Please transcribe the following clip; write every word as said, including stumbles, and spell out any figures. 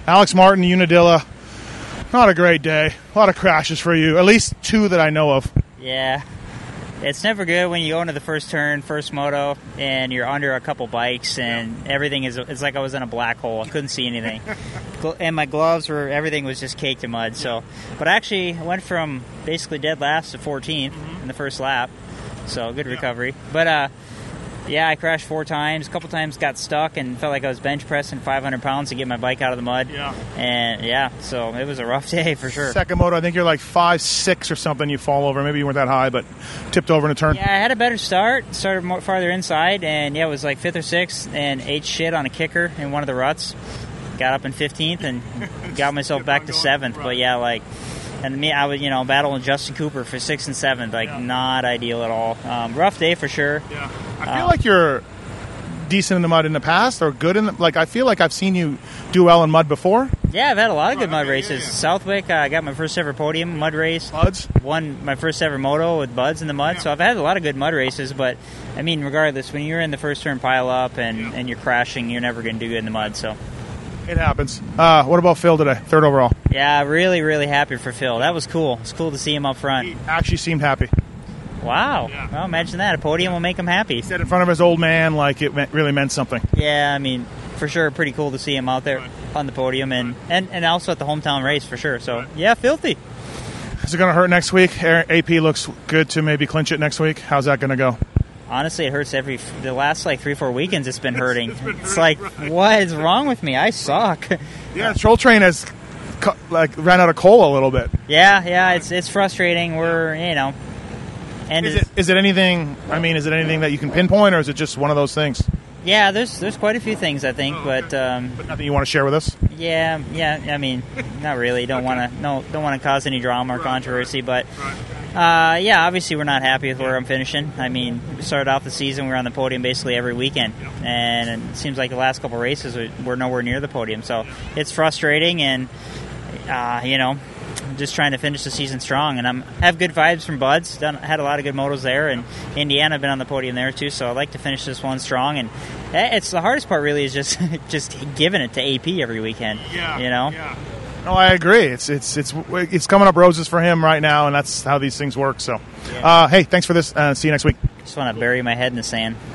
Alex Martin, Unadilla. Not a great day. A lot of crashes for you. At least two that I know of. Yeah. It's never good when you go into the first turn, first moto, and you're under a couple bikes, and yeah. everything is, it's like I was in a black hole. I couldn't see anything. And my gloves were, everything was just caked in mud. So, But I actually went from basically dead last to fourteenth mm-hmm. in the first lap. So, good yeah. recovery. But, uh, yeah, I crashed four times. A couple times got stuck and felt like I was bench pressing five hundred pounds to get my bike out of the mud. Yeah. And, yeah, so it was a rough day for sure. Second moto, I think you're like five six or something. You fall over. Maybe you weren't that high, but tipped over in a turn. Yeah, I had a better start. Started more farther inside, and, yeah, it was like fifth or sixth and ate shit on a kicker in one of the ruts. Got up in fifteenth and got myself back to seventh. Right. But, yeah, like... And me, I was, you know, battling Justin Cooper for sixth and seventh. Like, yeah. not ideal at all. Um, rough day for sure. Yeah. I feel um, like you're decent in the mud in the past, or good in the, like, I feel like I've seen you do well in mud before. Yeah, I've had a lot of good mud races. Yeah, yeah. Southwick, I uh, got my first ever podium mud race. Buds? Won my first ever moto with Buds in the mud. Yeah. So I've had a lot of good mud races, but, I mean, regardless, when you're in the first turn pile up and, yeah. and you're crashing, you're never going to do good in the mud, so... It happens. Uh, what about Phil today? Third overall. Yeah, really, really happy for Phil. That was cool. It's cool to see him up front. He actually seemed happy. Wow. Yeah. Well, imagine that. A podium will make him happy. He said in front of his old man like it meant, really meant something. Yeah, I mean, for sure, pretty cool to see him out there right. on the podium and, right. and, and also at the hometown race for sure. So, right. yeah, filthy. Is it going to hurt next week? A P looks good to maybe clinch it next week. How's that going to go? Honestly, it hurts every the last like three, four weekends. It's been hurting. it's, been hurting, it's like, right. what is wrong with me? I suck. Yeah, the Troll Train has like ran out of coal a little bit. Yeah, yeah, it's it's frustrating. We're you know, and is it is it anything? I mean, is it anything that you can pinpoint, or is it just one of those things? Yeah, there's there's quite a few things I think, but um, but nothing you want to share with us. Yeah, yeah. I mean, not really. Don't okay. want to no don't want to cause any drama or right, controversy, right, but. Right. Uh, yeah, obviously we're not happy with where I'm finishing. I mean, we started off the season, we were on the podium basically every weekend, and it seems like the last couple of races we're nowhere near the podium. So it's frustrating, and uh, you know, just trying to finish the season strong. And I'm have good vibes from Buds. Done, had a lot of good motos there, and Indiana, I've been on the podium there too. So I like to finish this one strong. And it's the hardest part really is just just giving it to A P every weekend. Yeah, you know. Yeah. No, I agree. It's it's it's it's coming up roses for him right now, and that's how these things work. So, yeah. uh, hey, thanks for this. Uh, see you next week. Just want to bury my head in the sand.